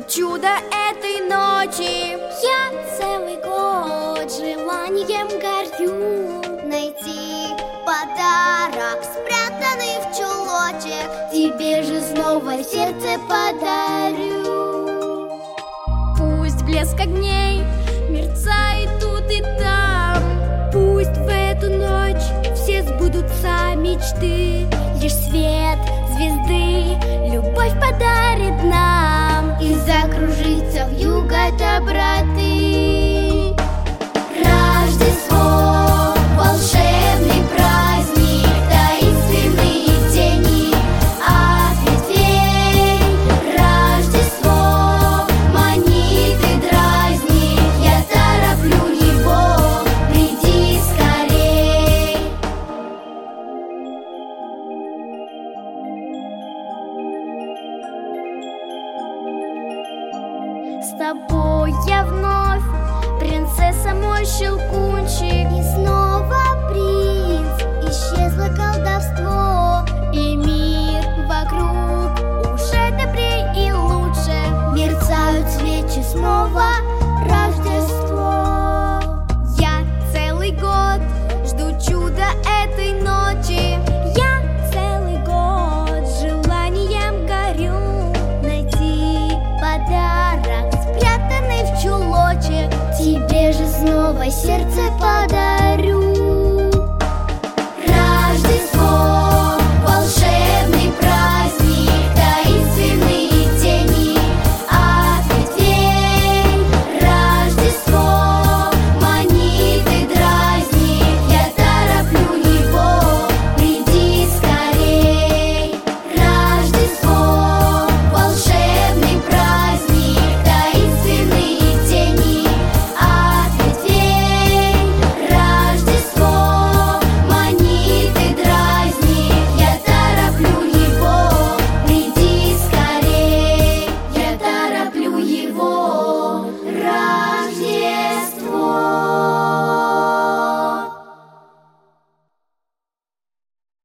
чудо этой ночи. Я целый год желанием горю найти подарок, спрятанный в чулочек. Тебе же снова сердце подарю. Пусть блеск огней мерцает тут и там, пусть в эту ночь все сбудутся мечты. Лишь свет звезды любовь подарит нам и закружится вьюга доброты. Рождество, волшебный праздник, таинственные тени от ветвей. Рождество манит и дразнит, я тороплю его, приди скорей. С тобой я вновь принцесса, мой щелкунчик. И снова принц, исчезло колдовство, и мир вокруг уже добрее и лучше. мерцают свечи, снова Рождество. Я целый год жду чуда этой ночи. Я целый год желанием горю Найти подарок, спрятанный в чулочек. Тебе же снова сердце